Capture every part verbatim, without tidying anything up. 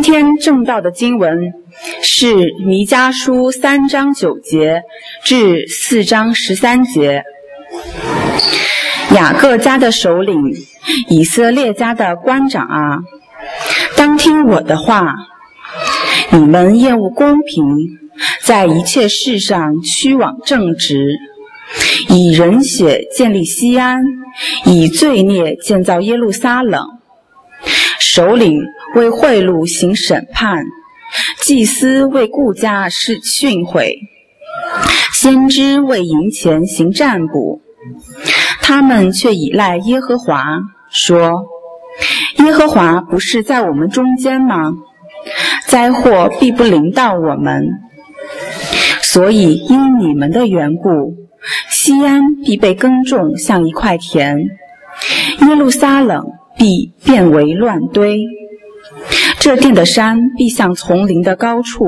天正道的经文是弥迦书三章九节至四章十三节。雅各家的首领，以色列家的官长啊，当听我的话。你们厌恶公平，在一切事上屈枉正直，以人血建立西安，以罪孽建造耶路撒冷。首领为贿赂行审判，祭司为顾家施训诲，先知为银钱行占卜。他们却倚赖耶和华，说：耶和华不是在我们中间吗？灾祸必不临到我们。所以因你们的缘故，西安必被耕种像一块田，耶路撒冷必变为乱堆，这地的山必像丛林的高处。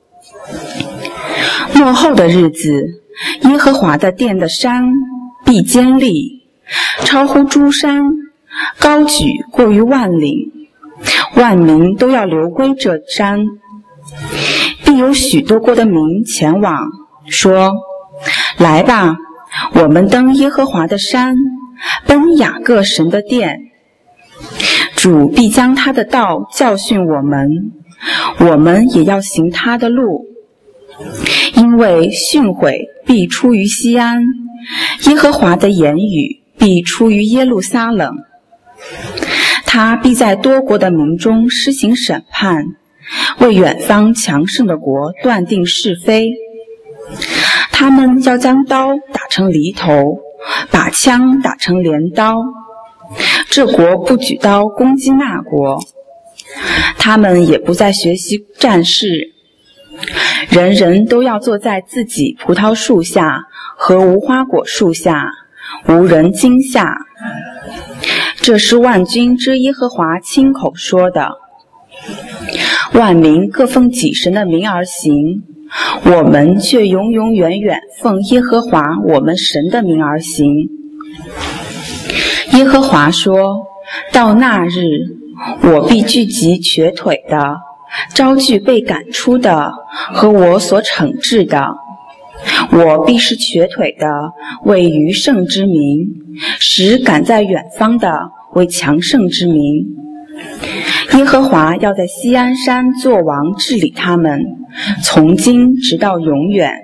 末后的日子，耶和华的殿的山必坚立，超乎诸山，高举过于万岭，万民都要流归这山。必有许多国的民前往，说：来吧，我们登耶和华的山，奔雅各神的殿。主必将他的道教训我们，我们也要行他的路。因为训诲必出于西安，耶和华的言语必出于耶路撒冷。他必在多国的民中施行审判，为远方强盛的国断定是非。他们要将刀打成犁头，把枪打成镰刀。这国不举刀攻击那国，他们也不再学习战事。人人都要坐在自己葡萄树下和无花果树下，无人惊吓。这是万军之耶和华亲口说的。万民各奉己神的名而行，我们却永永远远奉耶和华我们神的名而行。耶和华说：到那日，我必聚集瘸腿的，招聚被赶出的和我所惩治的。我必使瘸腿的为余剩之民，使赶在远方的为强盛之民。耶和华要在锡安山作王治理他们，从今直到永远。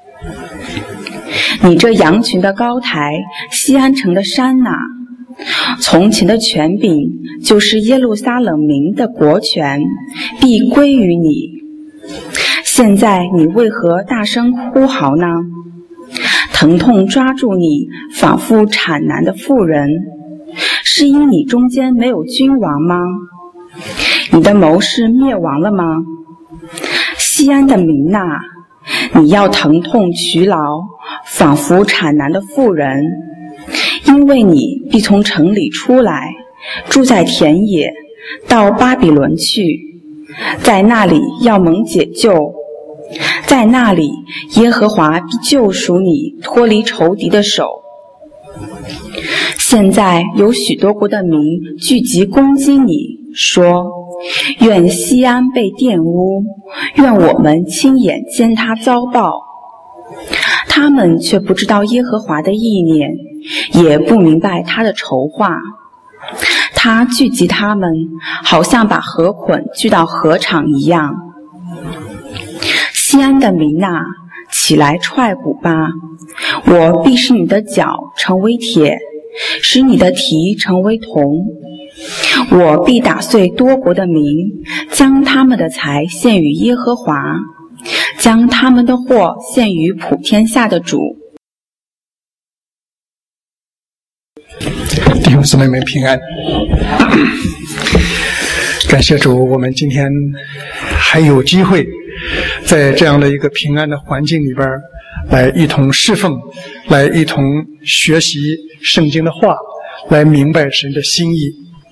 你这羊群的高台，锡安城的山哪，从前的权柄就是耶路撒冷民的国权，必归于你。现在你为何大声呼嚎呢？疼痛抓住你，仿佛产难的妇人，是因你中间没有君王吗？你的谋士灭亡了吗？锡安的民哪，你要疼痛劬劳，仿佛产难的妇人，因为你必从城里出来，住在田野，到巴比伦去，在那里要蒙解救。在那里，耶和华必救赎你，脱离仇敌的手。现在有许多国的民聚集攻击你，说：愿锡安被玷污，愿我们亲眼见他遭报。他们却不知道耶和华的意念，也不明白他的筹划。他聚集他们，好像把河捆聚到河场一样。锡安的民哪，起来踹鼓吧！我必使你的脚成为铁，使你的蹄成为铜。我必打碎多国的民，将他们的财献于耶和华，将他们的祸献于普天下的主。 弟兄姊妹们平安。感谢主，我们今天还有机会在这样的一个平安的环境里边来一同侍奉，来一同学习圣经的话，来明白神的心意。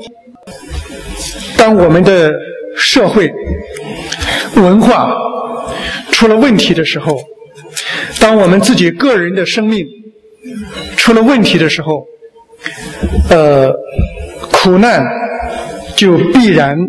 当我们的社会文化出了问题的时候，当我们自己个人的生命出了问题的时候，呃，苦难就必然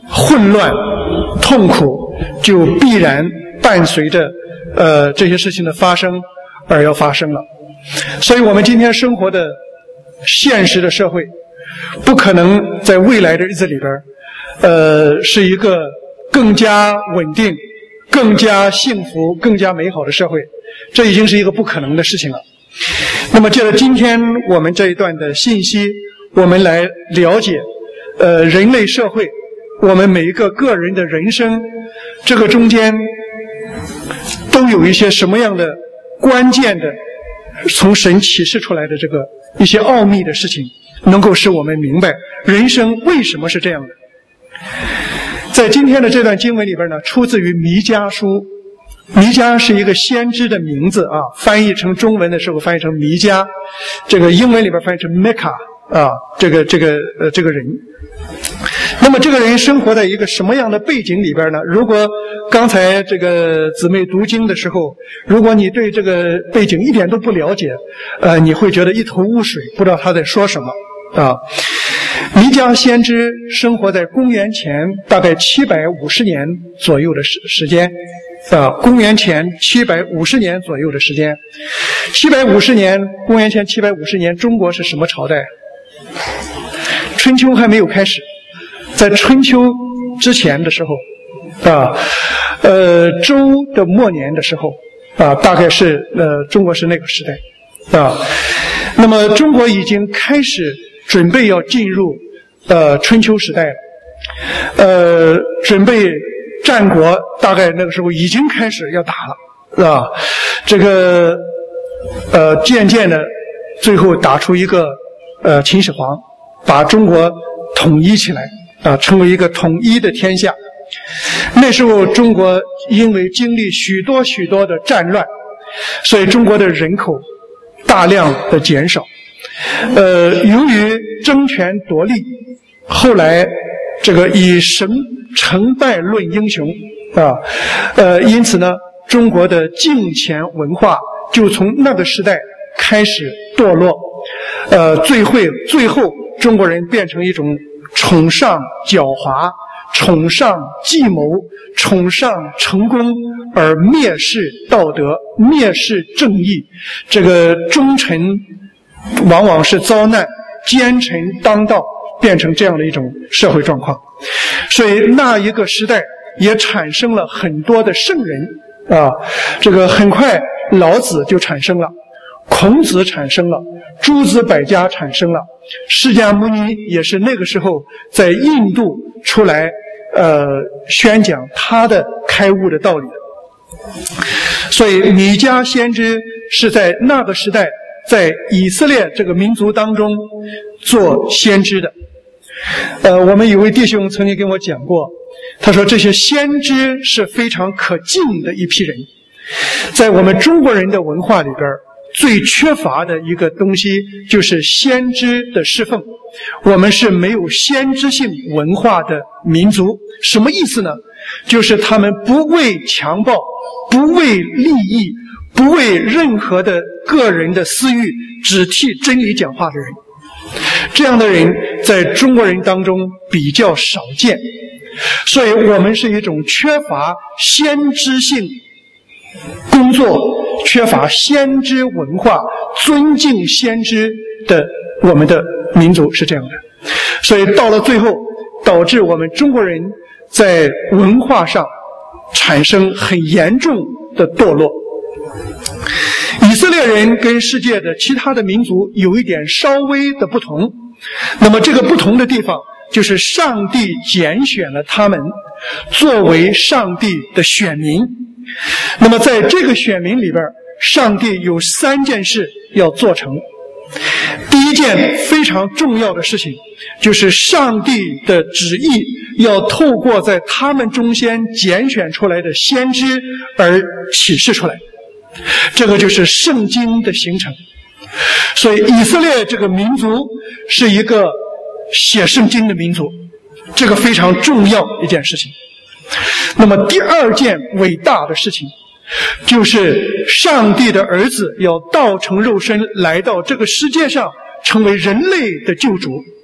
混乱、痛苦就必然伴随着呃这些事情的发生而要发生了。所以我们今天生活的现实的社会，不可能在未来的日子里边，呃，是一个更加稳定、更加幸福、更加美好的社会，这已经是一个不可能的事情了。那么，借着今天我们这一段的信息，我们来了解，呃，人类社会，我们每一个个人的人生，这个中间都有一些什么样的关键的，从神启示出来的这个一些奥秘的事情，能够使我们明白人生为什么是这样的。在今天的这段经文里边呢，出自于弥迦书。弥迦是一个先知的名字啊，翻译成中文的时候翻译成弥迦，这个英文里边翻译成 Micah 啊，这个这个呃这个人。那么这个人生活在一个什么样的背景里边呢？如果刚才这个姊妹读经的时候，如果你对这个背景一点都不了解，呃，你会觉得一头雾水，不知道他在说什么啊。弥迦先知生活在公元前大概七百五十年左右的时时间，啊，公元前七百五十年左右的时间。七百五十年，公元前七百五十年，中国是什么朝代？春秋还没有开始，在春秋之前的时候，啊，呃，周的末年的时候，啊，大概是呃，中国是那个时代，啊，那么中国已经开始准备要进入呃春秋时代了，呃，准备战国大概那个时候已经开始要打了，是吧？这个呃，渐渐的，最后打出一个呃秦始皇，把中国统一起来啊，成为一个统一的天下。那时候中国因为经历许多许多的战乱，所以中国的人口大量的减少。呃，由于争权夺利，后来这个以成成败论英雄啊，呃，因此呢，中国的敬钱文化就从那个时代开始堕落，呃，最会最后中国人变成一种崇尚狡猾、崇尚计谋、崇尚成功，而蔑视道德、蔑视正义，这个忠臣往往是遭难，奸臣当道，变成这样的一种社会状况。所以那一个时代也产生了很多的圣人啊，这个很快老子就产生了，孔子产生了，诸子百家产生了，释迦牟尼也是那个时候在印度出来呃宣讲他的开悟的道理的。所以弥迦先知是在那个时代在以色列这个民族当中做先知的。呃，我们有位弟兄曾经跟我讲过，他说这些先知是非常可敬的一批人。在我们中国人的文化里边，最缺乏的一个东西就是先知的侍奉。我们是没有先知性文化的民族。什么意思呢？就是他们不为强暴，不为利益，不为任何的个人的私欲，只替真理讲话的人。这样的人在中国人当中比较少见，所以我们是一种缺乏先知性工作、缺乏先知文化、尊敬先知的我们的民族是这样的。所以到了最后，导致我们中国人在文化上产生很严重的堕落。以色列人跟世界的其他的民族有一点稍微的不同，那么这个不同的地方就是上帝拣选了他们作为上帝的选民。那么在这个选民里边，上帝有三件事要做成。第一件非常重要的事情，就是上帝的旨意要透过在他们中间拣选出来的先知而启示出来，这个就是圣经的形成。所以以色列这个民族是一个写圣经的民族，这个非常重要一件事情。那么第二件伟大的事情，就是上帝的儿子要道成肉身来到这个世界上，成为人类的救主。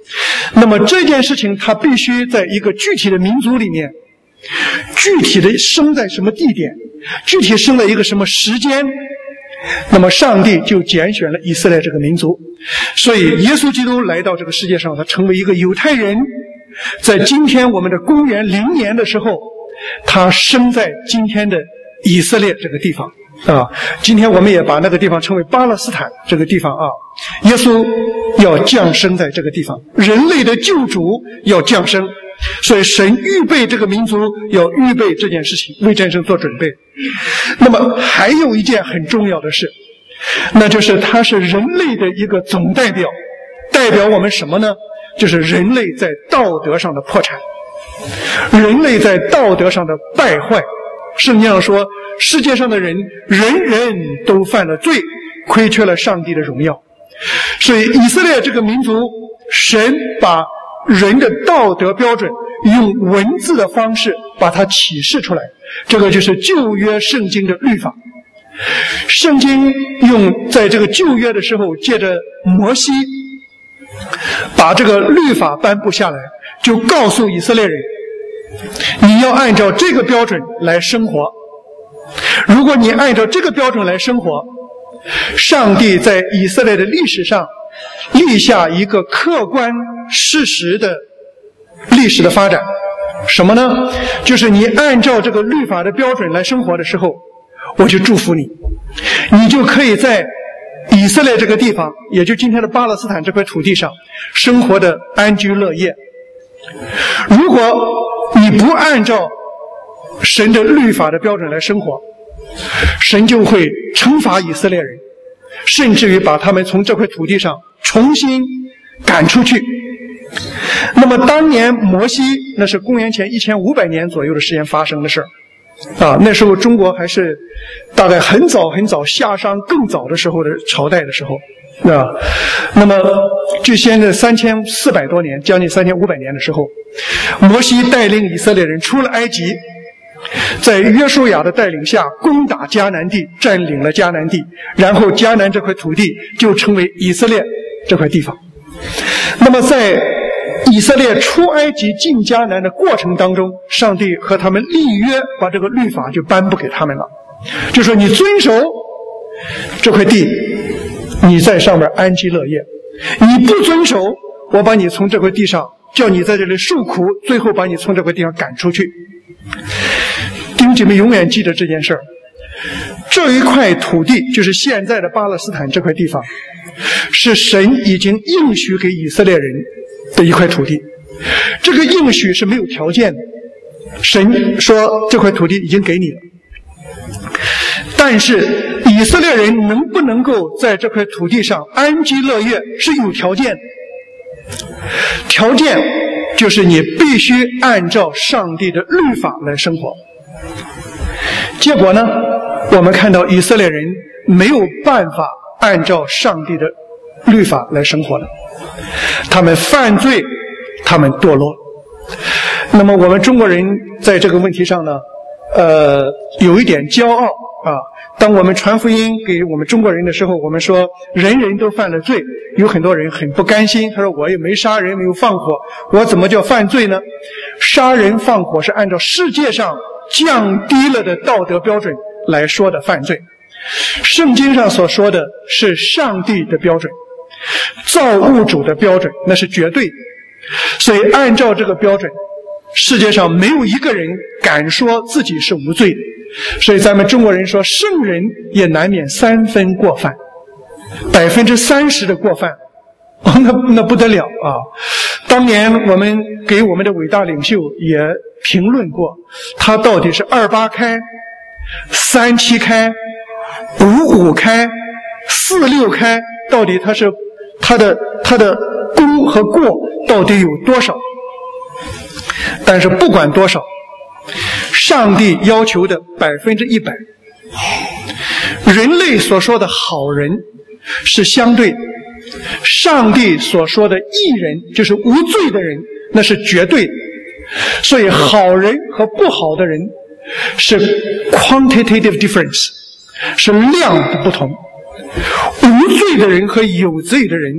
那么这件事情它必须在一个具体的民族里面，具体的生在什么地点，具体生在一个什么时间，那么上帝就拣选了以色列这个民族。所以耶稣基督来到这个世界上，他成为一个犹太人，在今天我们的公元零年的时候，他生在今天的以色列这个地方啊。今天我们也把那个地方称为巴勒斯坦这个地方啊。耶稣要降生在这个地方，人类的救主要降生，所以神预备这个民族，要预备这件事情，为战争做准备。那么还有一件很重要的事，那就是他是人类的一个总代表，代表我们什么呢？就是人类在道德上的破产，人类在道德上的败坏。圣经上说，世界上的人人人都犯了罪，亏缺了上帝的荣耀。所以以色列这个民族，神把人的道德标准用文字的方式把它启示出来，这个就是旧约圣经的律法。圣经用在这个旧约的时候，借着摩西把这个律法颁布下来，就告诉以色列人，你要按照这个标准来生活。如果你按照这个标准来生活，上帝在以色列的历史上立下一个客观事实的历史的发展。什么呢？就是你按照这个律法的标准来生活的时候，我就祝福你，你就可以在以色列这个地方，也就今天的巴勒斯坦这块土地上生活的安居乐业。如果你不按照神的律法的标准来生活，神就会惩罚以色列人，甚至于把他们从这块土地上重新赶出去。那么当年摩西，那是公元前一千五百年左右的时间发生的事儿啊，那时候中国还是大概很早很早夏商更早的时候的朝代的时候啊。那么距现在三千四百多年，将近三千五百年的时候，摩西带领以色列人出了埃及，在约书亚的带领下攻打迦南地，占领了迦南地，然后迦南这块土地就成为以色列这块地方。那么在以色列出埃及进迦南的过程当中，上帝和他们立约，把这个律法就颁布给他们了，就说你遵守这块地，你在上面安居乐业；你不遵守，我把你从这块地上，叫你在这里受苦，最后把你从这块地上赶出去。弟兄姐妹永远记得这件事儿，这一块土地就是现在的巴勒斯坦这块地方，是神已经应许给以色列人的一块土地。这个应许是没有条件的，神说这块土地已经给你了，但是以色列人能不能够在这块土地上安居乐业是有条件的。条件就是你必须按照上帝的律法来生活。结果呢，我们看到以色列人没有办法按照上帝的律法来生活的，他们犯罪，他们堕落。那么我们中国人在这个问题上呢，呃，有一点骄傲啊。当我们传福音给我们中国人的时候，我们说人人都犯了罪，有很多人很不甘心，他说我也没杀人，没有放火，我怎么叫犯罪呢？杀人放火是按照世界上降低了的道德标准来说的犯罪，圣经上所说的是上帝的标准，造物主的标准，那是绝对。所以按照这个标准，世界上没有一个人敢说自己是无罪的。所以咱们中国人说圣人也难免三分过犯，百分之三十的过犯，哦，那那不得了啊！当年我们给我们的伟大领袖也评论过，他到底是二八开、三七开、五五开、四六开，到底他是他的他的功和过到底有多少？但是不管多少，上帝要求的百分之一百，人类所说的好人是相对的，上帝所说的义人就是无罪的人，那是绝对的。所以好人和不好的人是 quantitative difference， 是量的不同。无罪的人和有罪的人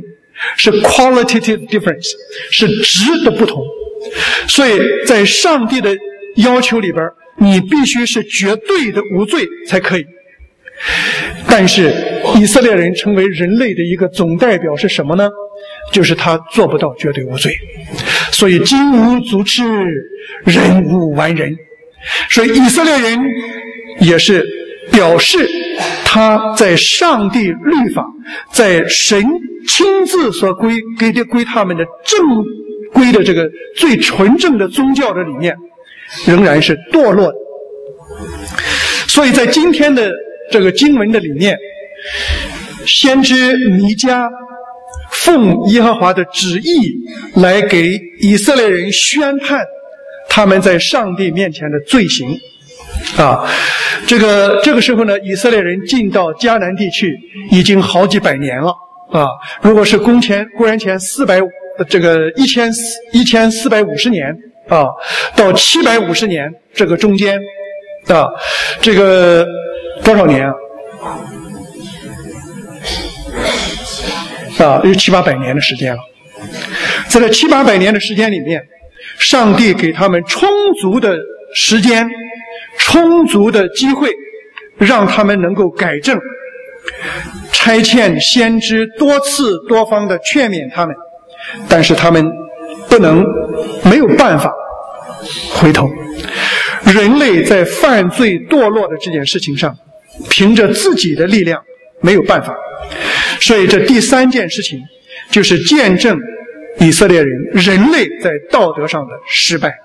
是 qualitative difference， 是质的不同。所以在上帝的要求里边，你必须是绝对的无罪才可以。但是以色列人成为人类的一个总代表是什么呢？就是他做不到绝对无罪。所以金无足赤，人无完人。所以以色列人也是表示他在上帝律法，在神亲自所归给的归他们的正规的这个最纯正的宗教的里面，仍然是堕落的。所以在今天的这个经文的里面，先知弥迦奉耶和华的旨意来给以色列人宣判他们在上帝面前的罪行啊。这个这个时候呢，以色列人进到迦南地区已经好几百年了啊。如果是公前公元前四百这个一千一千四百五十年啊，到七百五十年这个中间啊，这个多少年啊？啊，有七八百年的时间了。在这七八百年的时间里面，上帝给他们充足的时间、充足的机会，让他们能够改正，差遣先知多次多方的劝勉他们，但是他们不能，没有办法回头。人类在犯罪堕落的这件事情上，凭着自己的力量没有办法。所以这第三件事情就是见证以色列人人类在道德上的失败。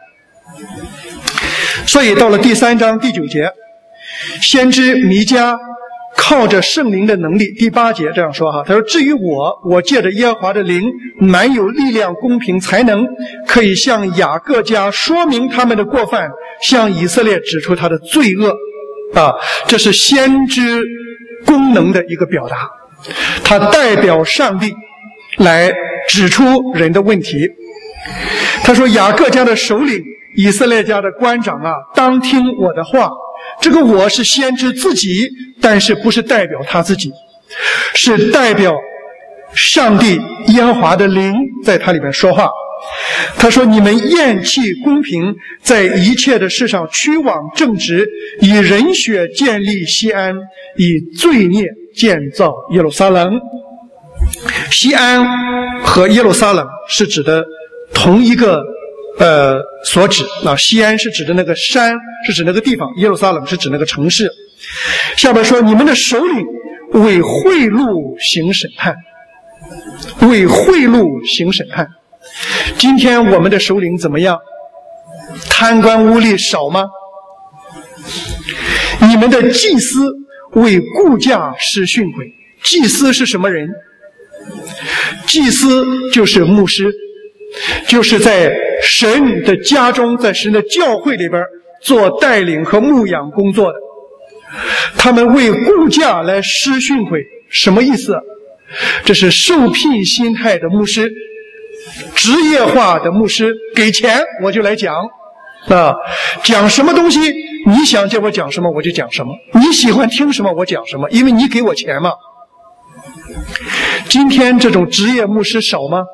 所以到了第三章第九节，先知弥迦靠着圣灵的能力，第八节这样说哈，他说：至于我，我借着耶和华的灵，满有力量、公平、才能，可以向雅各家说明他们的过犯，向以色列指出他的罪恶。啊，这是先知功能的一个表达，他代表上帝来指出人的问题。他说：雅各家的首领，以色列家的官长啊，当听我的话。这个我是先知自己，但是不是代表他自己，是代表上帝耶和华的灵在他里面说话。他说：你们厌弃公平，在一切的事上屈枉正直，以人血建立西安，以罪孽建造耶路撒冷。西安和耶路撒冷是指的同一个呃所指啊，西安是指的那个山，是指那个地方，耶路撒冷是指那个城市。下边说：你们的首领为贿赂行审判，为贿赂行审判。今天我们的首领怎么样？贪官污吏少吗？你们的祭司为雇价施训诲。祭司是什么人？祭司就是牧师，就是在神的家中，在神的教会里边做带领和牧养工作的。他们为雇价来施训诲，什么意思？这是受聘心态的牧师，职业化的牧师，给钱我就来讲啊，讲什么东西你想叫我讲什么我就讲什么，你喜欢听什么我讲什么，因为你给我钱嘛。今天这种职业牧师少吗？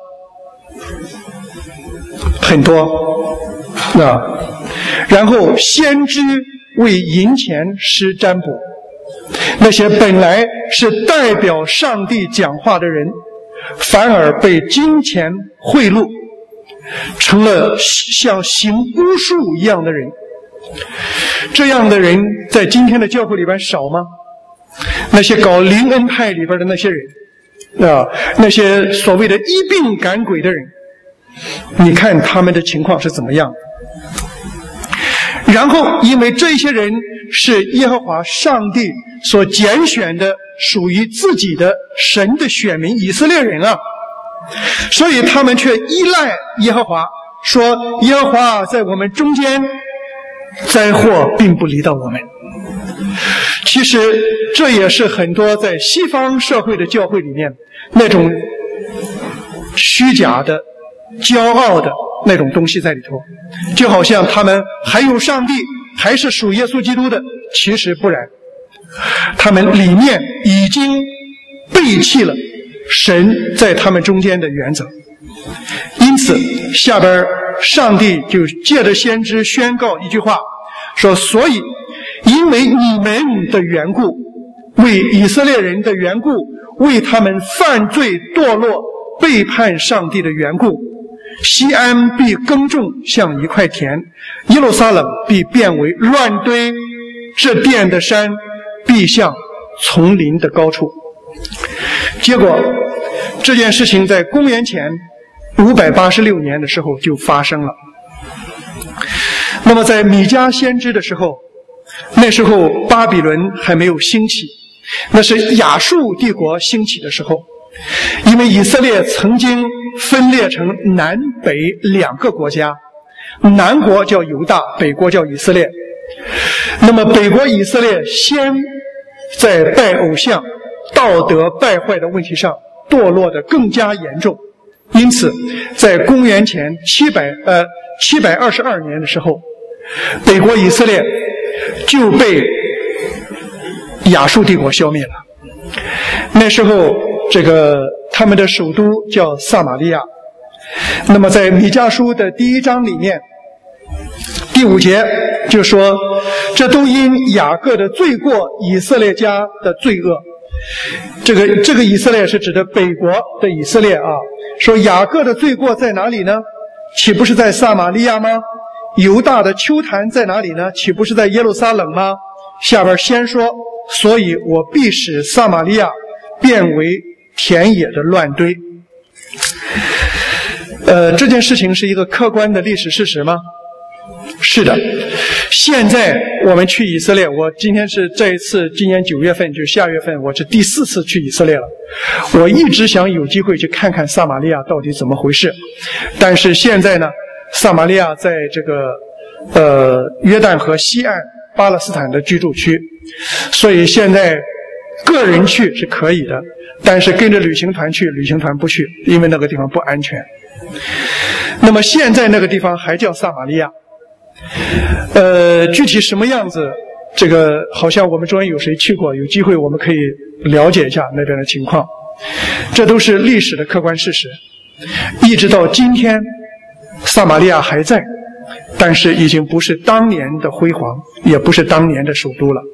很多啊。然后先知为银钱施占卜，那些本来是代表上帝讲话的人，反而被金钱贿赂，成了像行巫术一样的人。这样的人在今天的教会里边少吗？那些搞灵恩派里边的那些人啊，那些所谓的医病赶鬼的人，你看他们的情况是怎么样？然后因为这些人是耶和华上帝所拣选的，属于自己的神的选民以色列人啊，所以他们却依赖耶和华，说耶和华在我们中间，灾祸并不临到我们。其实这也是很多在西方社会的教会里面那种虚假的骄傲的那种东西在里头，就好像他们还有上帝，还是属耶稣基督的，其实不然，他们里面已经背弃了神在他们中间的原则。因此，下边上帝就借着先知宣告一句话，说：所以因为你们的缘故，为以色列人的缘故，为他们犯罪堕落背叛上帝的缘故，西安必耕种像一块田，耶路撒冷必变为乱堆，这殿的山必像丛林的高处。结果这件事情在公元前五百八十六年的时候就发生了。那么在米迦先知的时候，那时候巴比伦还没有兴起，那是亚述帝国兴起的时候。因为以色列曾经分裂成南北两个国家，南国叫犹大，北国叫以色列。那么北国以色列先在拜偶像、道德败坏的问题上堕落得更加严重，因此在公元前七百呃七百二十二年的时候，北国以色列就被亚述帝国消灭了。那时候这个他们的首都叫撒玛利亚。那么在米迦书的第一章里面，第五节就说，这都因雅各的罪过，以色列家的罪恶。这个这个以色列是指的北国的以色列啊。说雅各的罪过在哪里呢？岂不是在撒玛利亚吗？犹大的丘坛在哪里呢？岂不是在耶路撒冷吗？下边先说，所以我必使撒玛利亚变为田野的乱堆。呃，这件事情是一个客观的历史事实吗？是的。现在我们去以色列，我今天是这一次今年九月份，就下月份，我是第四次去以色列了。我一直想有机会去看看撒玛利亚到底怎么回事，但是现在呢，撒玛利亚在这个呃约旦河西岸巴勒斯坦的居住区，所以现在个人去是可以的，但是跟着旅行团去，旅行团不去，因为那个地方不安全。那么现在那个地方还叫撒玛利亚，呃，具体什么样子，这个好像我们中间有谁去过，有机会我们可以了解一下那边的情况。这都是历史的客观事实。一直到今天，撒玛利亚还在，但是已经不是当年的辉煌，也不是当年的首都了。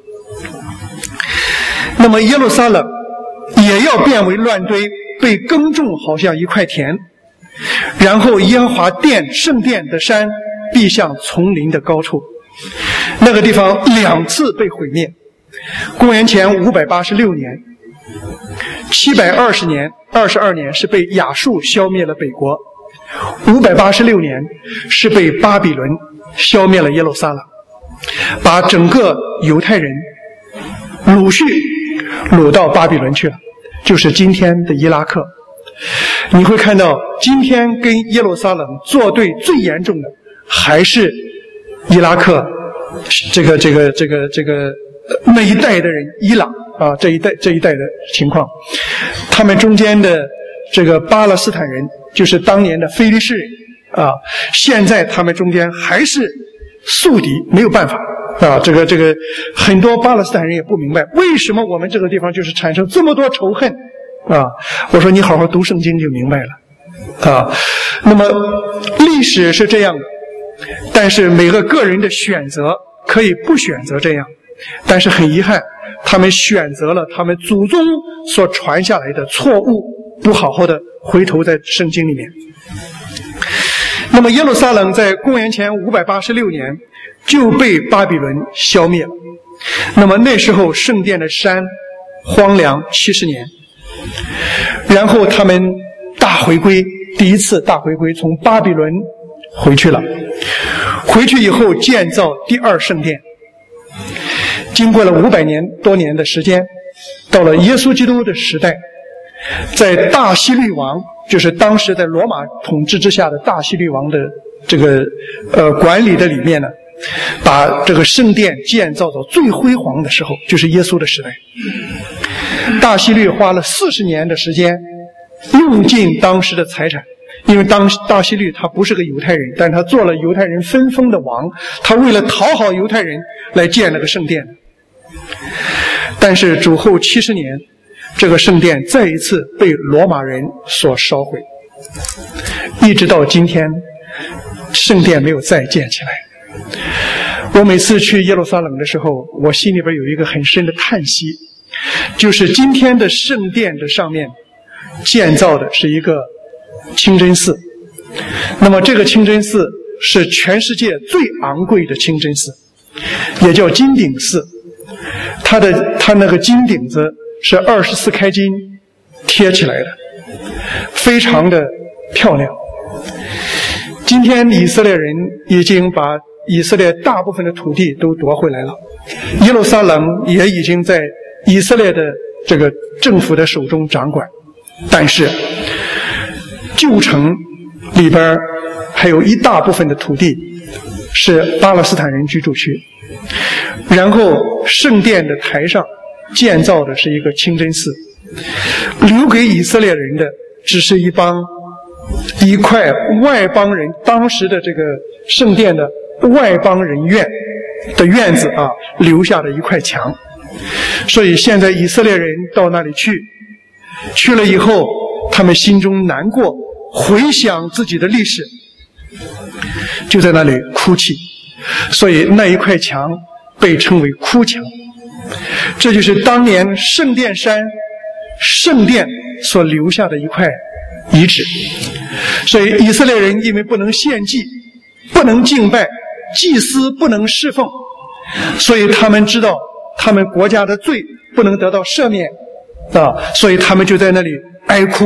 那么耶路撒冷也要变为乱堆，被耕种好像一块田，然后耶和华殿圣殿的山必像丛林的高处。那个地方两次被毁灭，公元前五百八十六年，七百二十年二十二年是被亚述消灭了北国，五百八十六年是被巴比伦消灭了耶路撒冷，把整个犹太人掳去掳到巴比伦去了，就是今天的伊拉克。你会看到今天跟耶路撒冷作对最严重的还是伊拉克，这个这个这个这个那一代的人，伊朗啊这一代这一代的情况，他们中间的这个巴勒斯坦人就是当年的非利士人啊，现在他们中间还是宿敌，没有办法啊。这个这个很多巴勒斯坦人也不明白为什么我们这个地方就是产生这么多仇恨啊。我说你好好读圣经就明白了啊。那么历史是这样的，但是每个个人的选择可以不选择这样，但是很遗憾，他们选择了他们祖宗所传下来的错误，不好好的回头在圣经里面。那么耶路撒冷在公元前五百八十六年就被巴比伦消灭了。那么那时候圣殿的山荒凉七十年，然后他们大回归，第一次大回归，从巴比伦回去了。回去以后建造第二圣殿，经过了五百年多年的时间，到了耶稣基督的时代，在大希律王，就是当时在罗马统治之下的大希律王的这个呃管理的里面呢，把这个圣殿建造到最辉煌的时候，就是耶稣的时代。大希律花了四十年的时间，用尽当时的财产，因为当大希律他不是个犹太人，但他做了犹太人分封的王，他为了讨好犹太人来建了个圣殿。但是主后七十年， 这个圣殿再一次被罗马人所烧毁，一直到今天，圣殿没有再建起来。我每次去耶路撒冷的时候，我心里边有一个很深的叹息，就是今天的圣殿的上面建造的是一个清真寺，那么这个清真寺是全世界最昂贵的清真寺，也叫金顶寺。它的它那个金顶子是二十四开金贴起来的，非常的漂亮。今天以色列人已经把以色列大部分的土地都夺回来了，耶路撒冷也已经在以色列的这个政府的手中掌管，但是旧城里边还有一大部分的土地是巴勒斯坦人居住区。然后圣殿的台上建造的是一个清真寺，留给以色列人的只是一帮一块外邦人当时的这个圣殿的外邦人院的院子啊留下的一块墙。所以现在以色列人到那里去，去了以后，他们心中难过，回想自己的历史，就在那里哭泣。所以那一块墙被称为哭墙，这就是当年圣殿山圣殿所留下的一块遗址。所以以色列人因为不能献祭，不能敬拜，祭司不能侍奉，所以他们知道他们国家的罪不能得到赦免啊，所以他们就在那里哀哭。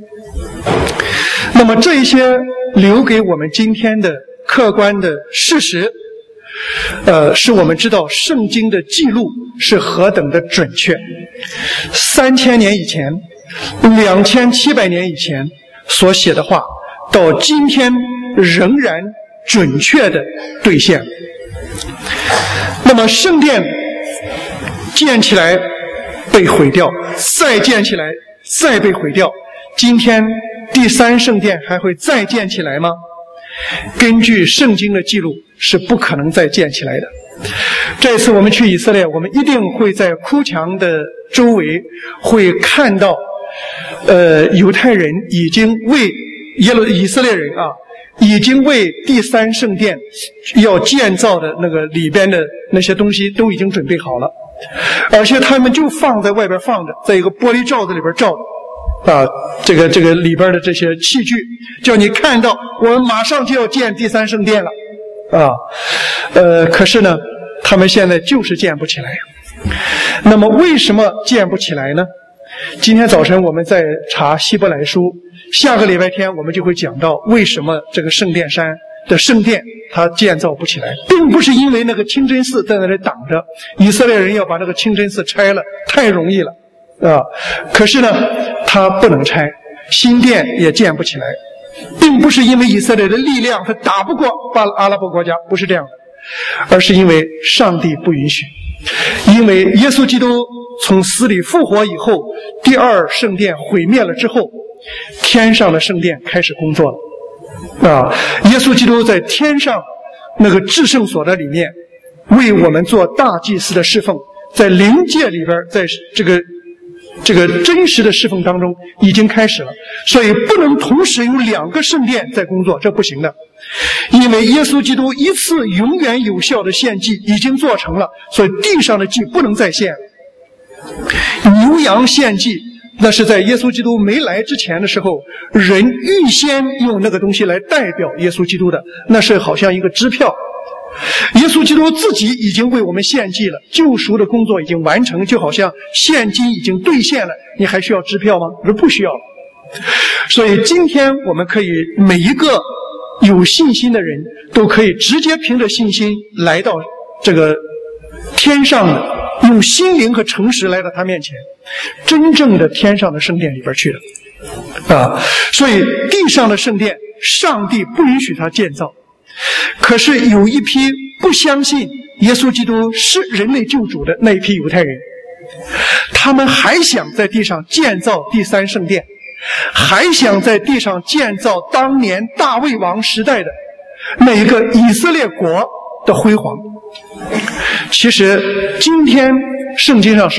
那么这一些留给我们今天的客观的事实，呃，使我们知道圣经的记录是何等的准确。三千年以前，两千七百年以前所写的话，到今天仍然准确的兑现。那么圣殿建起来被毁掉，再建起来再被毁掉，今天第三圣殿还会再建起来吗？根据圣经的记录是不可能再建起来的。这次我们去以色列，我们一定会在哭墙的周围会看到呃，犹太人已经为耶路以色列人啊已经为第三圣殿要建造的那个里边的那些东西都已经准备好了，而且他们就放在外边放着，在一个玻璃罩子里边罩着啊，这个这个里边的这些器具，叫你看到我们马上就要建第三圣殿了啊。呃，可是呢，他们现在就是建不起来。那么为什么建不起来呢？今天早晨我们在查希伯来书，下个礼拜天我们就会讲到为什么这个圣殿山的圣殿它建造不起来，并不是因为那个清真寺在那里挡着，以色列人要把那个清真寺拆了太容易了啊。可是呢，它不能拆，新殿也建不起来，并不是因为以色列的力量它打不过巴阿拉伯国家，不是这样的，而是因为上帝不允许。因为耶稣基督从死里复活以后，第二圣殿毁灭了之后，天上的圣殿开始工作了啊！耶稣基督在天上那个至圣所的里面为我们做大祭司的侍奉，在灵界里边，在这个这个真实的侍奉当中已经开始了，所以不能同时有两个圣殿在工作，这不行的。因为耶稣基督一次永远有效的献祭已经做成了，所以地上的祭不能再献。牛羊献祭那是在耶稣基督没来之前的时候，人预先用那个东西来代表耶稣基督的，那是好像一个支票。耶稣基督自己已经为我们献祭了，救赎的工作已经完成，就好像现金已经兑现了，你还需要支票吗？是不需要。所以今天我们可以每一个有信心的人都可以直接凭着信心来到这个天上的，用心灵和诚实来到他面前，真正的天上的圣殿里边去的啊。所以地上的圣殿上帝不允许他建造，可是有一批不相信耶稣基督是人类救主的那一批犹太人，他们还想在地上建造第三圣殿，还想在地上建造当年大卫王时代的那一个以色列国的辉煌。其实今天圣经上说，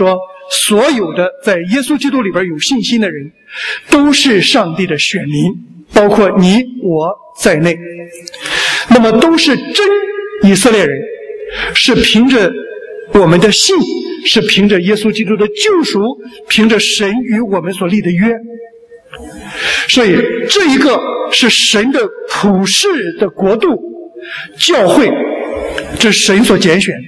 所有的在耶稣基督里边有信心的人，都是上帝的选民，包括你我在内。那么都是真以色列人，是凭着我们的信，是凭着耶稣基督的救赎，凭着神与我们所立的约。所以这一个是神的普世的国度，教会，这是神所拣选。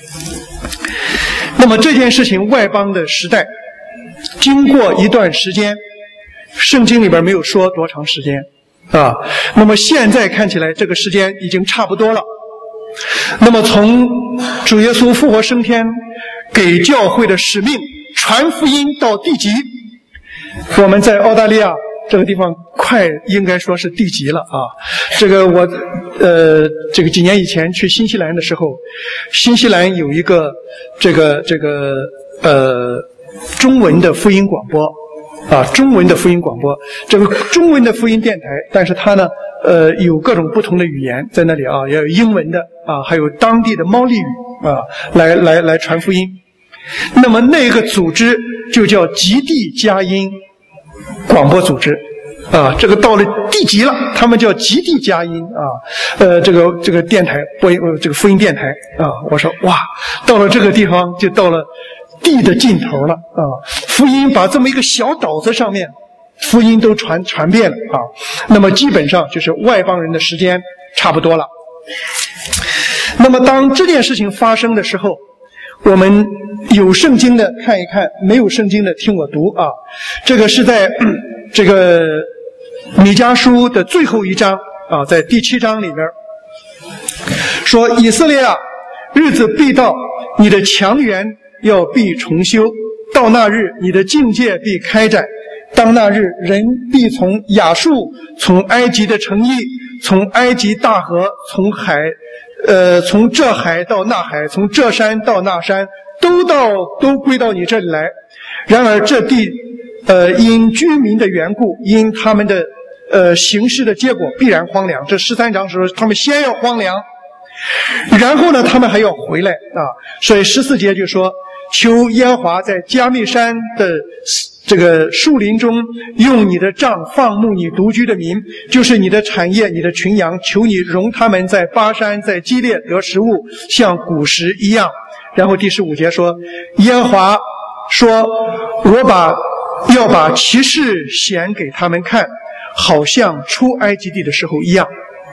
那么这件事情外邦的时代经过一段时间，圣经里边没有说多长时间啊，那么现在看起来这个时间已经差不多了。那么从主耶稣复活升天给教会的使命传福音到地极，我们在澳大利亚这个地方快应该说是地极了啊！这个我呃，这个几年以前去新西兰的时候，新西兰有一个这个这个呃中文的福音广播啊，中文的福音广播，这个中文的福音电台，但是它呢呃有各种不同的语言在那里啊，也有英文的啊，还有当地的猫利语啊，来来来传福音。那么那个组织就叫极地佳音广播组织啊，这个到了地极了，他们叫极地佳音啊，呃，这个这个电台播音，这个福音电台啊，我说哇，到了这个地方就到了地的尽头了啊，福音把这么一个小岛子上面，福音都传传遍了啊，那么基本上就是外邦人的时间差不多了。那么当这件事情发生的时候，我们有圣经的看一看，没有圣经的听我读啊。这个是在这个弥迦书的最后一章啊，在第七章里边说，以色列啊，日子必到，你的墙垣要必重修，到那日你的境界必开展，当那日人必从亚述，从埃及的城邑，从埃及大河，从海呃，从这海到那海，从这山到那山，都到都归到你这里来。然而这地，呃，因居民的缘故，因他们的呃行事的结果，必然荒凉。这十三章说，他们先要荒凉，然后呢，他们还要回来啊。所以十四节就说，求耶和华在加密山的这个树林中，用你的杖放牧你独居的民，就是你的产业，你的群羊，求你容他们在巴山，在基列得食物，像古时一样。然后第十五节说，耶和华说，我把要把奇事显给他们看，好像出埃及地的时候一样。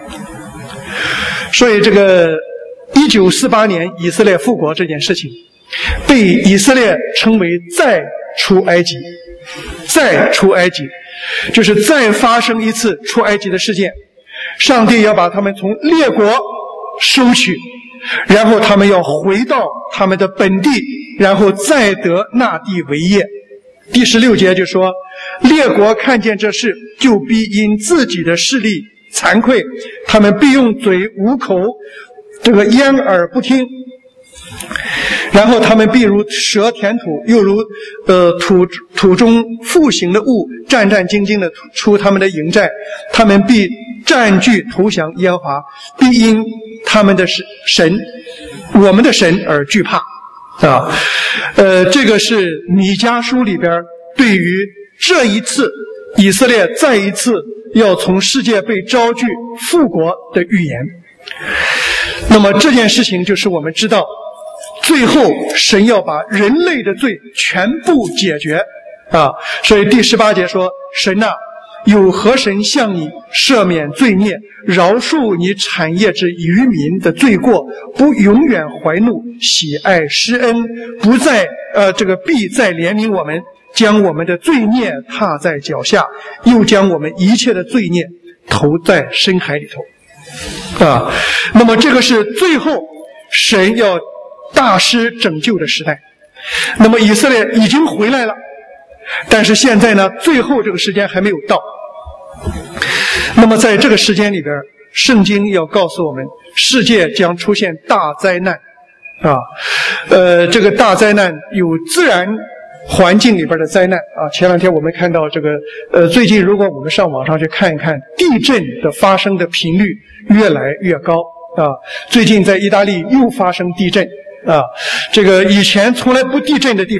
所以这个一九四八年以色列复国这件事情，被以色列称为再出埃及，再出埃及，就是再发生一次出埃及的事件。上帝要把他们从列国收取，然后他们要回到他们的本地，然后再得那地为业。第十六节就说，列国看见这事，就必因自己的势力惭愧，他们必用嘴捂口，这个掩耳不听，然后他们必如蛇填土，又如呃土土中复形的物，战战兢兢的出他们的营寨，他们必占据投降耶和华，必因他们的神，我们的神而惧怕啊。呃，这个是弥迦书里边对于这一次以色列再一次要从世界被招聚复国的预言。那么这件事情就是我们知道，最后神要把人类的罪全部解决啊。所以第十八节说，神啊，有何神向你赦免罪孽，饶恕你产业之渔民的罪过，不永远怀怒，喜爱施恩，不再呃这个必再怜悯我们，将我们的罪孽踏在脚下，又将我们一切的罪孽投在深海里头啊。那么这个是最后神要大施拯救的时代。那么以色列已经回来了，但是现在呢，最后这个时间还没有到。那么在这个时间里边，圣经要告诉我们，世界将出现大灾难啊。呃，这个大灾难有自然环境里边的灾难啊。前两天我们看到这个，呃，最近如果我们上网上去看一看，地震的发生的频率越来越高啊。最近在意大利又发生地震啊，这个以前从来不地震的地方，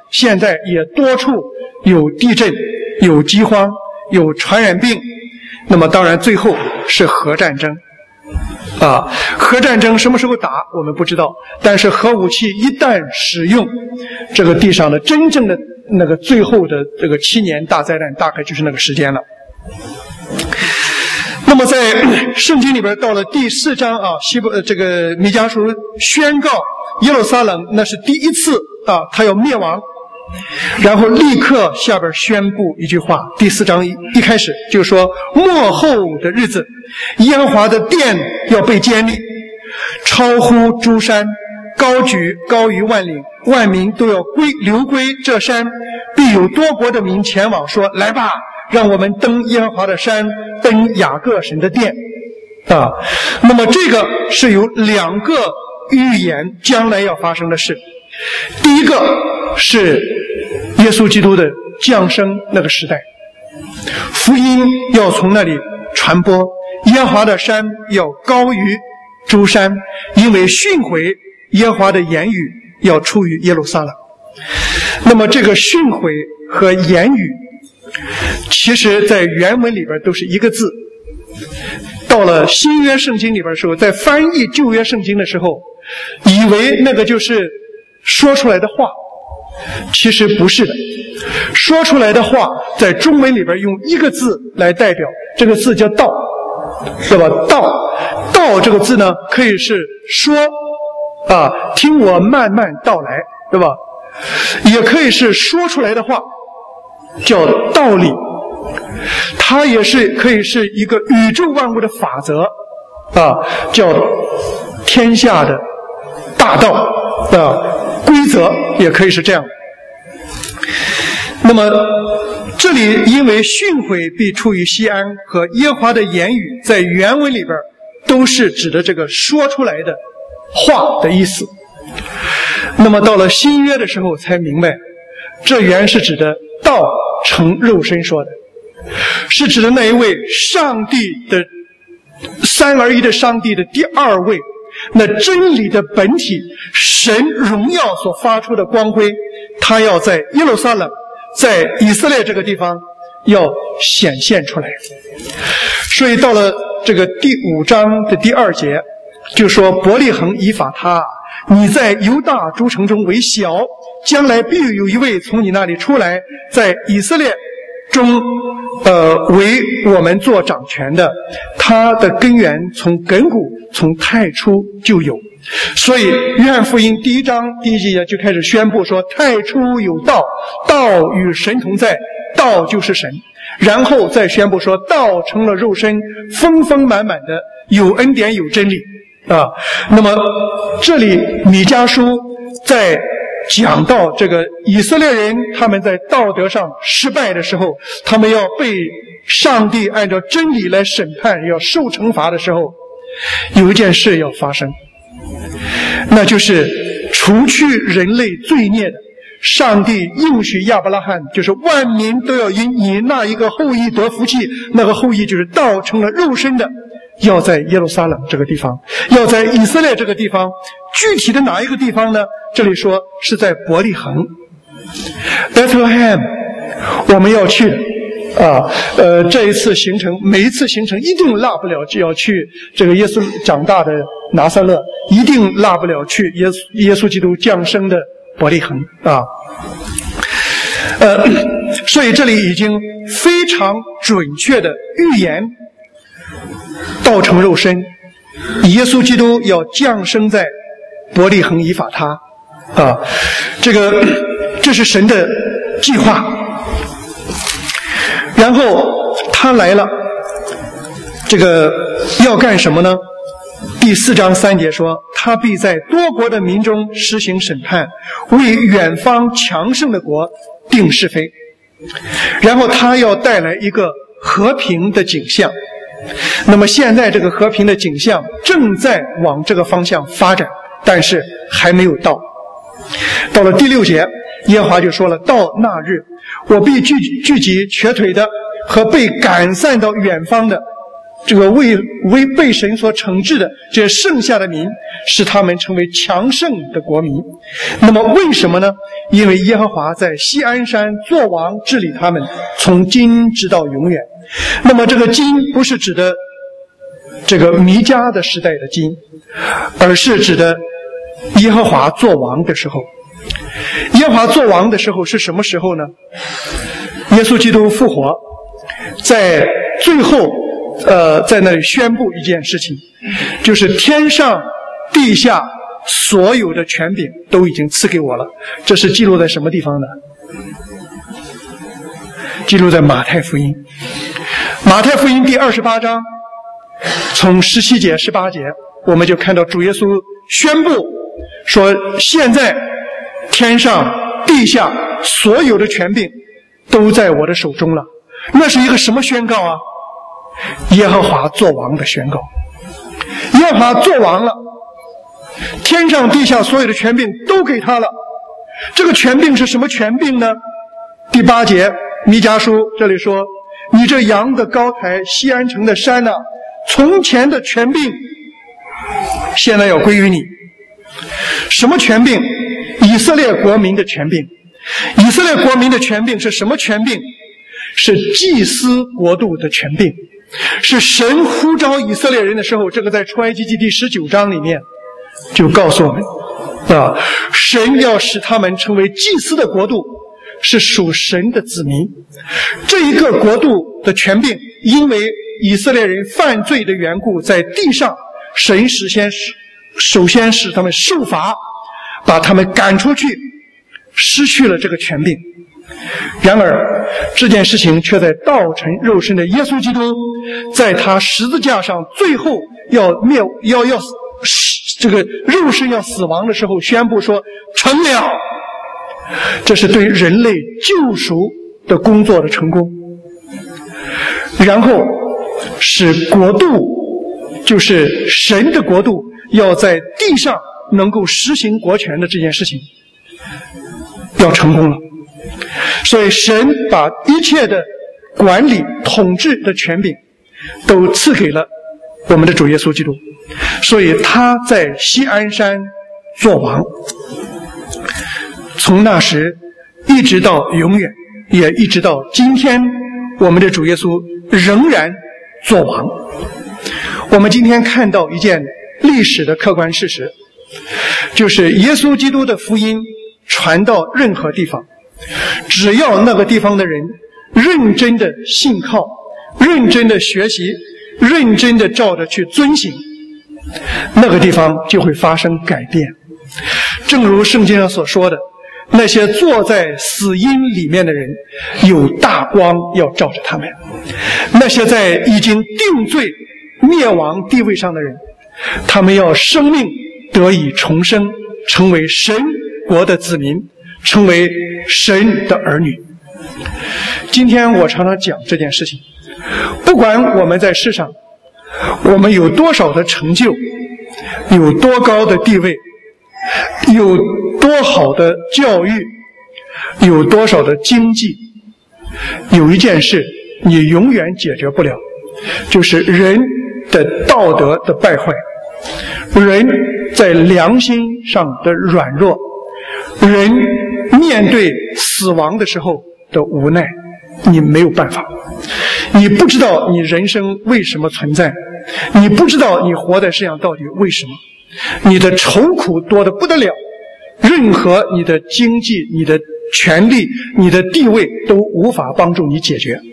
现在也多处有地震、有饥荒、有传染病。那么当然最后是核战争。啊，核战争什么时候打我们不知道，但是核武器一旦使用，这个地上的真正的那个最后的这个七年大灾难大概就是那个时间了。那么在圣经里边到了第四章啊，希伯这个弥迦书宣告耶路撒冷那是第一次啊，他要灭亡，然后立刻下边宣布一句话，第四章一一开始就说末后的日子，耶和华的殿要被建立，超乎诸山，高举高于万岭，万民都要归流归这山，必有多国的民前往，说来吧，让我们登耶和华的山，登雅各神的殿啊。那么这个是有两个预言将来要发生的事。第一个是耶稣基督的降生那个时代，福音要从那里传播，耶和华的山要高于诸山，因为训诲耶和华的言语要出于耶路撒冷。那么这个训诲和言语其实在原文里边都是一个字，到了新约圣经里边的时候，在翻译旧约圣经的时候，以为那个就是说出来的话，其实不是的。说出来的话在中文里边用一个字来代表，这个字叫道，对吧？道，道这个字呢，可以是说啊，听我慢慢道来，对吧？也可以是说出来的话，叫道理。它也是可以是一个宇宙万物的法则啊，叫天下的大道啊，规则也可以是这样。那么这里因为训诲必出于西安和耶和华的言语在原文里边都是指的这个说出来的话的意思。那么到了新约的时候才明白，这原是指的道成肉身说的，是指的那一位上帝的三而一的上帝的第二位，那真理的本体，神荣耀所发出的光辉，他要在耶路撒冷，在以色列这个地方要显现出来。所以到了这个第五章的第二节就说，伯利恒以法他，你在犹大诸城中为小，将来必有一位从你那里出来，在以色列中呃，为我们做掌权的，他的根源从亘古从太初就有。所以约翰福音第一章第一节就开始宣布说，太初有道，道与神同在，道就是神。然后再宣布说，道成了肉身，丰丰满满的有恩典有真理啊。那么这里弥迦书在讲到这个以色列人他们在道德上失败的时候，他们要被上帝按照真理来审判，要受惩罚的时候，有一件事要发生，那就是除去人类罪孽的，上帝应许亚伯拉罕，就是万民都要因你那一个后裔得福气，那个后裔就是道成了肉身的，要在耶路撒冷这个地方，要在以色列这个地方。具体的哪一个地方呢？这里说是在伯利恒 Bethlehem， 我们要去啊，呃，这一次行程，每一次行程一定落不了就要去这个耶稣长大的拿撒勒，一定落不了去耶稣耶稣基督降生的伯利恒啊。呃，所以这里已经非常准确的预言道成肉身，耶稣基督要降生在伯利恒以法他啊，这个这是神的计划。然后他来了，这个要干什么呢？第四章三节说，他必在多国的民中施行审判，为远方强盛的国定是非。然后他要带来一个和平的景象。那么现在这个和平的景象正在往这个方向发展，但是还没有到。到了第六节，耶和华就说了，到那日，我必聚聚集瘸腿的和被赶散到远方的， 这个为为被神所惩治的这剩下的民，使他们成为强盛的国民。那么为什么呢？因为耶和华在锡安山作王治理他们，从今直到永远。那么这个今不是指的这个弥迦的时代的今，而是指的耶和华作王的时候。耶和华作王的时候是什么时候呢？耶稣基督复活，在最后呃，在那里宣布一件事情，就是天上地下所有的权柄都已经赐给我了。这是记录在什么地方呢？记录在马太福音。马太福音第二十八章，从十七节、十八节，我们就看到主耶稣宣布说：现在天上地下所有的权柄都在我的手中了。那是一个什么宣告啊？耶和华作王的宣告。耶和华作王了，天上地下所有的权柄都给他了。这个权柄是什么权柄呢？第八节弥迦书这里说：你这阳的高台，锡安城的山啊，从前的权柄现在要归于你。什么权柄？以色列国民的权柄。以色列国民的权柄是什么权柄？是祭司国度的权柄。是神呼召以色列人的时候，这个在出埃及记第十九章里面就告诉我们啊，神要使他们成为祭司的国度，是属神的子民。这一个国度的权柄，因为以色列人犯罪的缘故，在地上神首先首先使他们受罚，把他们赶出去，失去了这个权柄。然而这件事情却在道成肉身的耶稣基督，在他十字架上最后要灭要要这个肉身要死亡的时候宣布说成了。这是对人类救赎的工作的成功。然后使国度，就是神的国度，要在地上能够实行国权的这件事情要成功了。所以神把一切的管理统治的权柄都赐给了我们的主耶稣基督，所以他在锡安山作王，从那时一直到永远，也一直到今天，我们的主耶稣仍然作王。我们今天看到一件历史的客观事实，就是耶稣基督的福音传到任何地方，只要那个地方的人认真的信靠，认真的学习，认真的照着去遵行，那个地方就会发生改变。正如圣经上所说的，那些坐在死荫里面的人，有大光要照着他们；那些在已经定罪灭亡地位上的人，他们要生命得以重生，成为神国的子民，成为神的儿女。今天我常常讲这件事情，不管我们在世上我们有多少的成就，有多高的地位，有多好的教育，有多少的经济，有一件事你永远解决不了，就是人的道德的败坏，人在良心上的软弱，人面对死亡的时候的无奈。你没有办法，你不知道你人生为什么存在，你不知道你活在世上到底为什么，你的愁苦多得不得了，任何你的经济、你的权利、你的地位都无法帮助你解决。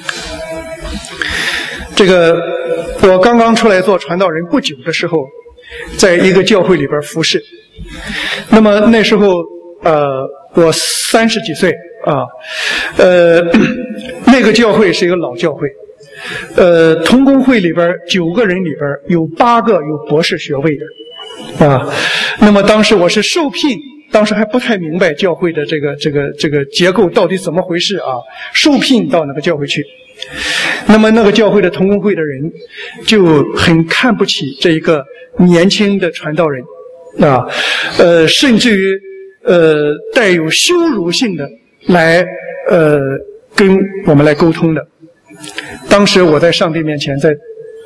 这个我刚刚出来做传道人不久的时候，在一个教会里边服侍，那么那时候呃我三十几岁啊，呃，那个教会是一个老教会，呃，同工会里边九个人里边有八个有博士学位的，啊，那么当时我是受聘，当时还不太明白教会的这个这个这个结构到底怎么回事啊，受聘到那个教会去，那么那个教会的同工会的人就很看不起这一个年轻的传道人，啊，呃，甚至于呃带有羞辱性的来呃跟我们来沟通的。当时我在上帝面前，在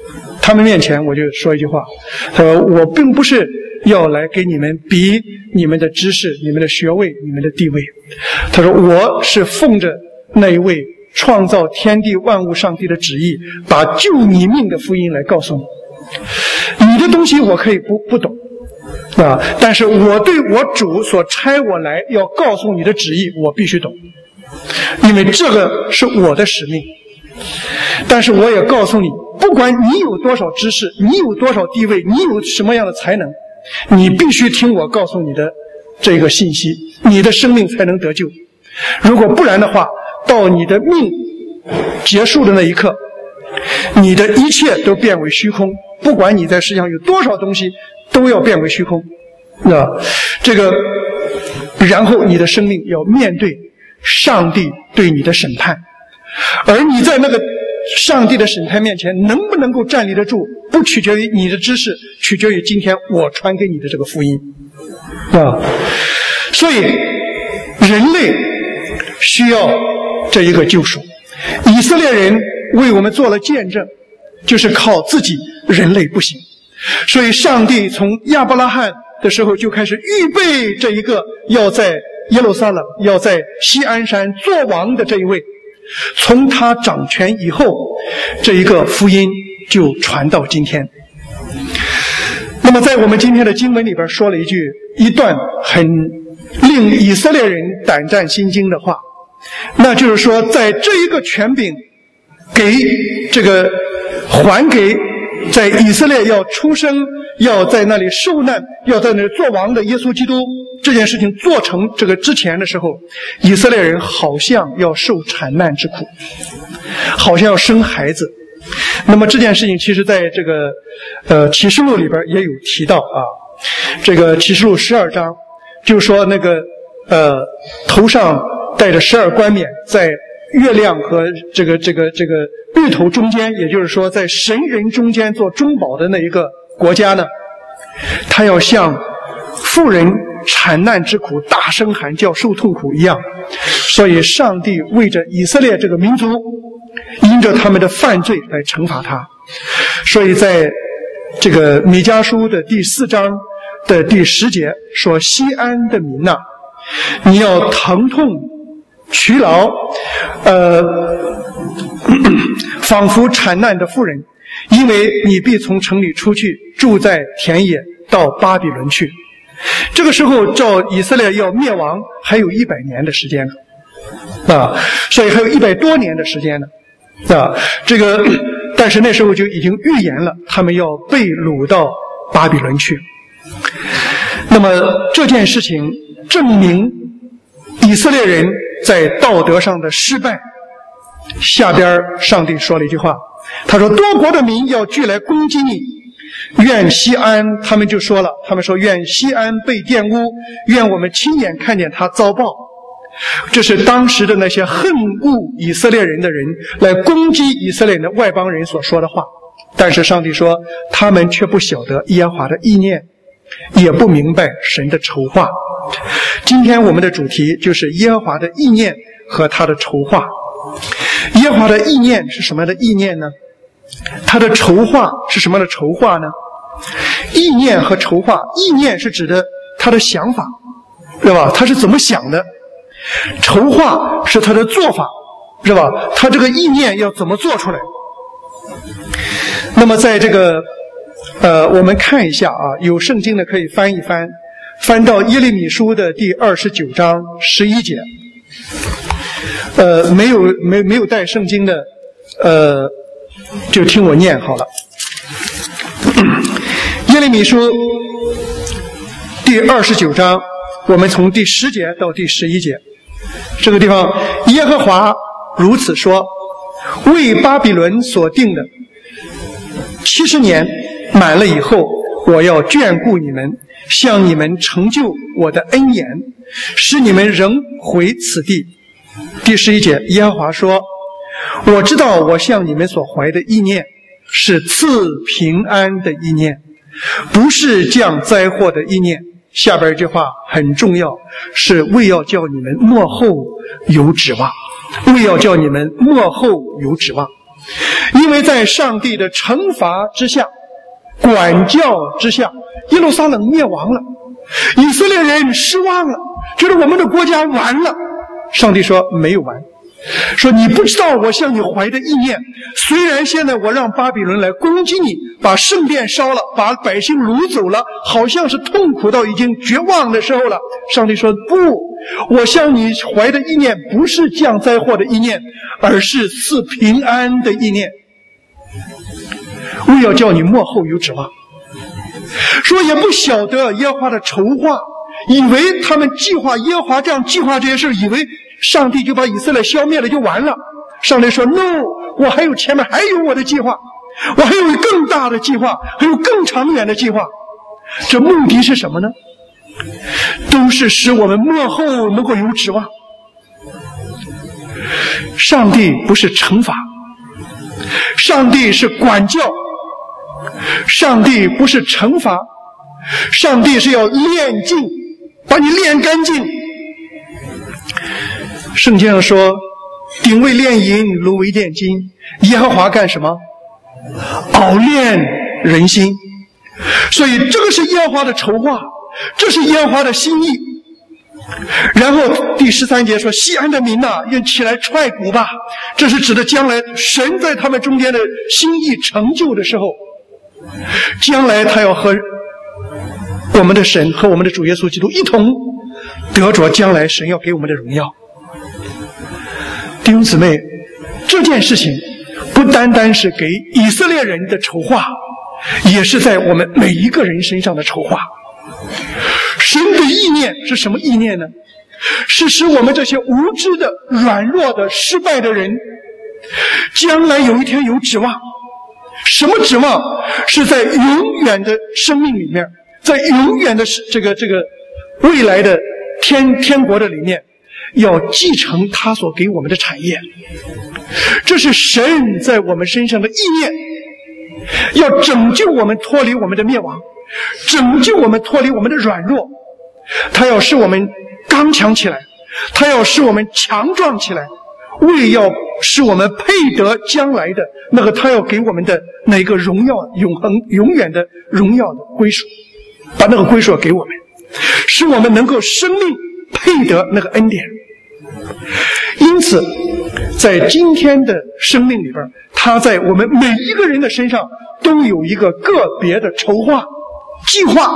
他们面前，我就说一句话，他说我并不是要来给你们比你们的知识、你们的学位、你们的地位。他说我是奉着那一位创造天地万物上帝的旨意，把救你命的福音来告诉你。你的东西我可以不不懂啊，但是我对我主所差我来要告诉你的旨意，我必须懂，因为这个是我的使命。但是我也告诉你，不管你有多少知识，你有多少地位，你有什么样的才能，你必须听我告诉你的这个信息，你的生命才能得救。如果不然的话，到你的命结束的那一刻，你的一切都变为虚空，不管你在世上有多少东西，都要变为虚空。那这个，然后你的生命要面对上帝对你的审判，而你在那个上帝的审判面前能不能够站立得住，不取决于你的知识，取决于今天我传给你的这个福音啊。所以人类需要这一个救赎。以色列人为我们做了见证，就是靠自己人类不行，所以上帝从亚伯拉罕的时候就开始预备这一个要在耶路撒冷、要在锡安山做王的这一位。从他掌权以后，这一个福音就传到今天。那么在我们今天的经文里边说了一句一段很令以色列人胆战心惊的话，那就是说在这一个权柄给这个还给在以色列要出生、要在那里受难、要在那里做王的耶稣基督这件事情做成这个之前的时候，以色列人好像要受产难之苦，好像要生孩子。那么这件事情其实在这个呃启示录里边也有提到啊，这个启示录十二章就说那个呃头上戴着十二冠冕，在月亮和这个这个这个日头中间，也就是说在神人中间做中保的那一个国家呢，他要像妇人产难之苦大声喊叫受痛苦一样。所以上帝为着以色列这个民族，因着他们的犯罪来惩罚他。所以在这个米迦书的第四章的第十节说，西安的民呐、啊，你要疼痛劬劳，呃，仿佛产难的妇人，因为你必从城里出去，住在田野，到巴比伦去。这个时候照以色列要灭亡还有一百年的时间呢，啊，所以还有一百多年的时间呢，啊，这个但是那时候就已经预言了，他们要被掳到巴比伦去。那么这件事情证明以色列人在道德上的失败。下边上帝说了一句话，他说多国的民要聚来攻击你，愿西安，他们就说了，他们说愿西安被玷污，愿我们亲眼看见他遭报。这是当时的那些恨恶以色列人的人来攻击以色列人的外邦人所说的话。但是上帝说他们却不晓得耶和华的意念，也不明白神的筹划。今天我们的主题就是耶和华的意念和他的筹划。耶和华的意念是什么样的意念呢？他的筹划是什么样的筹划呢？意念和筹划，意念是指的他的想法，对吧？他是怎么想的？筹划是他的做法，是吧？他这个意念要怎么做出来？那么在这个呃，我们看一下啊，有圣经的可以翻一翻，翻到耶利米书的第二十九章十一节。呃，没有没没有带圣经的，呃，就听我念好了。耶利米书第二十九章，我们从第十节到第十一节，这个地方，耶和华如此说：为巴比伦所定的七十年满了以后，我要眷顾你们，向你们成就我的恩言，使你们仍回此地。第十一节，耶和华说：我知道我向你们所怀的意念是赐平安的意念，不是降灾祸的意念。下边一句话很重要，是为要叫你们末后有指望，为要叫你们末后有指望。 因为在上帝的惩罚之下，管教之下，耶路撒冷灭亡了，以色列人失望了，觉得我们的国家完了。上帝说没有完，说你不知道我向你怀的意念，虽然现在我让巴比伦来攻击你，把圣殿烧了，把百姓掳走了，好像是痛苦到已经绝望的时候了。上帝说不，我向你怀的意念不是降灾祸的意念，而是赐平安的意念，为要叫你末后有指望。说也不晓得耶和华的筹划，以为他们计划耶和华这样计划这些事，以为上帝就把以色列消灭了就完了。上帝说 no， 我还有前面还有我的计划，我还有更大的计划，还有更长远的计划。这目的是什么呢？都是使我们末后能够有指望。上帝不是惩罚，上帝是管教，上帝不是惩罚，上帝是要炼净，把你炼干净。圣经上说，鼎为炼银，炉为炼金，耶和华干什么？熬炼人心。所以这个是耶和华的筹划，这是耶和华的心意。然后第十三节说，西安的民哪，愿起来踹鼓吧。这是指的将来神在他们中间的心意成就的时候，将来他要和我们的神和我们的主耶稣基督一同得着将来神要给我们的荣耀。弟兄姊妹，这件事情不单单是给以色列人的筹划，也是在我们每一个人身上的筹划。神的意念是什么意念呢？是使我们这些无知的、软弱的、失败的人，将来有一天有指望。什么指望？是在永远的生命里面，在永远的这个这个未来的天天国的里面，要继承他所给我们的产业。这是神在我们身上的意念，要拯救我们脱离我们的灭亡，拯救我们脱离我们的软弱。他要使我们刚强起来，他要使我们强壮起来，为要使我们配得将来的那个他要给我们的那个荣耀，永恒永远的荣耀的归属，把那个归属给我们，使我们能够生命配得那个恩典。因此在今天的生命里边，他在我们每一个人的身上都有一个个别的筹划计划。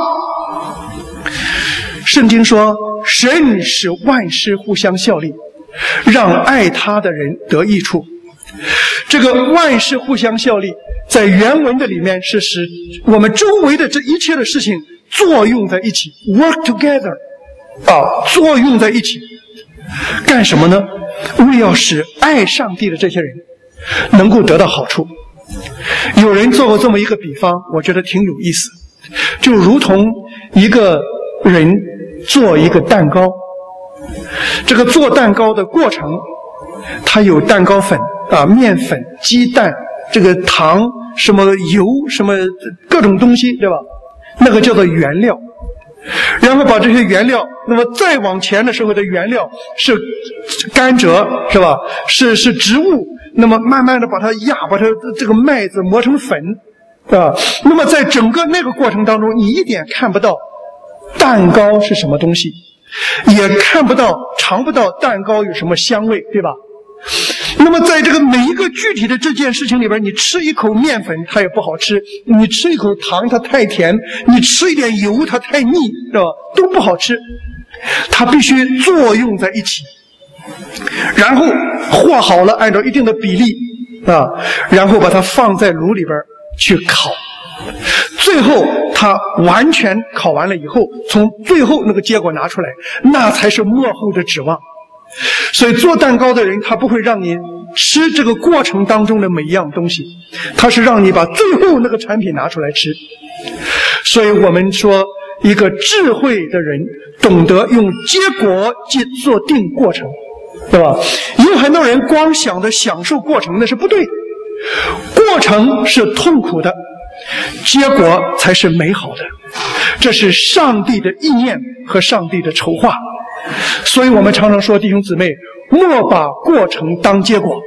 圣经说，神使万事互相效力，让爱他的人得益处。这个万事互相效力在原文的里面是使我们周围的这一切的事情作用在一起， work together 啊，作用在一起干什么呢？为要使爱上帝的这些人能够得到好处。有人做过这么一个比方，我觉得挺有意思，就如同一个人做一个蛋糕，这个做蛋糕的过程，它有蛋糕粉啊、面粉、鸡蛋、这个糖、什么油、什么各种东西，对吧？那个叫做原料。然后把这些原料，那么再往前的时候的原料是甘蔗，是吧？是是植物，那么慢慢的把它压，把它这个麦子磨成粉，啊，那么在整个那个过程当中，你一点看不到蛋糕是什么东西，也看不到尝不到蛋糕有什么香味，对吧？那么在这个每一个具体的这件事情里边，你吃一口面粉它也不好吃，你吃一口糖它太甜，你吃一点油它太腻，是吧？都不好吃。它必须作用在一起，然后和好了，按照一定的比例啊，然后把它放在炉里边去烤。最后它完全烤完了以后，从最后那个结果拿出来，那才是末后的指望。所以做蛋糕的人，他不会让你吃这个过程当中的每一样东西，他是让你把最后那个产品拿出来吃。所以我们说，一个智慧的人懂得用结果做定过程，对吧？有很多人光想着享受过程，那是不对的。过程是痛苦的，结果才是美好的。这是上帝的意念和上帝的筹划。所以我们常常说，弟兄姊妹，莫把过程当结果，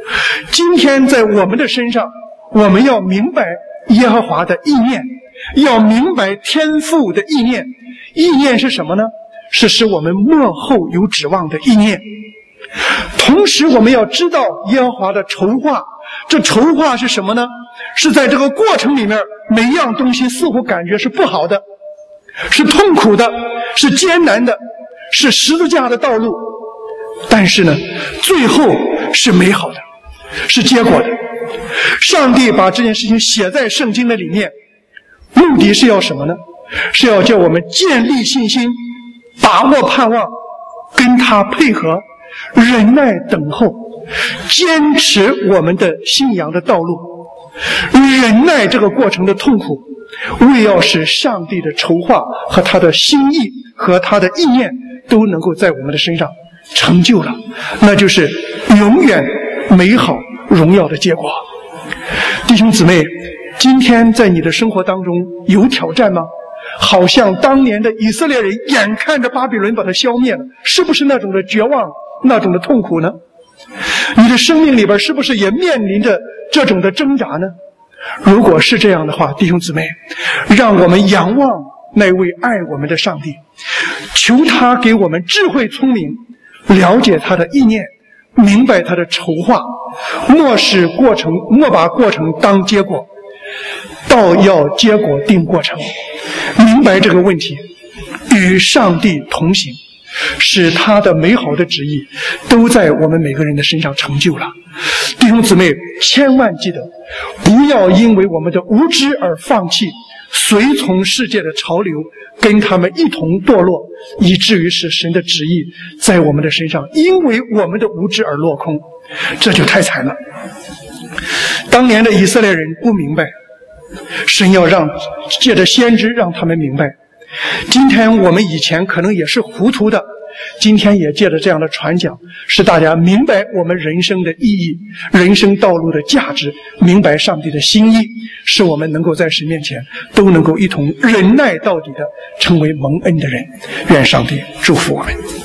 今天在我们的身上，我们要明白耶和华的意念，要明白天父的意念。意念是什么呢？是使我们末后有指望的意念。同时我们要知道耶和华的筹划，这筹划是什么呢？是在这个过程里面，每一样东西似乎感觉是不好的，是痛苦的，是艰难的，是十字架的道路，但是呢，最后是美好的，是结果的。上帝把这件事情写在圣经的里面，目的是要什么呢？是要叫我们建立信心，把握盼望，跟他配合，忍耐等候，坚持我们的信仰的道路，忍耐这个过程的痛苦，为要使上帝的筹划和他的心意和他的意念都能够在我们的身上成就了，那就是永远美好荣耀的结果。弟兄姊妹，今天在你的生活当中有挑战吗？好像当年的以色列人眼看着巴比伦把它消灭了，是不是那种的绝望，那种的痛苦呢？你的生命里边是不是也面临着这种的挣扎呢？如果是这样的话，弟兄姊妹，让我们仰望那位爱我们的上帝，求他给我们智慧聪明，了解他的意念，明白他的筹划，莫使过程莫把过程当结果，倒要结果定过程。明白这个问题，与上帝同行，使他的美好的旨意都在我们每个人的身上成就了。弟兄姊妹，千万记得，不要因为我们的无知而放弃，随从世界的潮流，跟他们一同堕落，以至于使神的旨意在我们的身上因为我们的无知而落空，这就太惨了。当年的以色列人不明白，神要让借着先知让他们明白。今天我们以前可能也是糊涂的，今天也借着这样的传讲，使大家明白我们人生的意义，人生道路的价值，明白上帝的心意，使我们能够在神面前都能够一同忍耐到底的成为蒙恩的人。愿上帝祝福我们。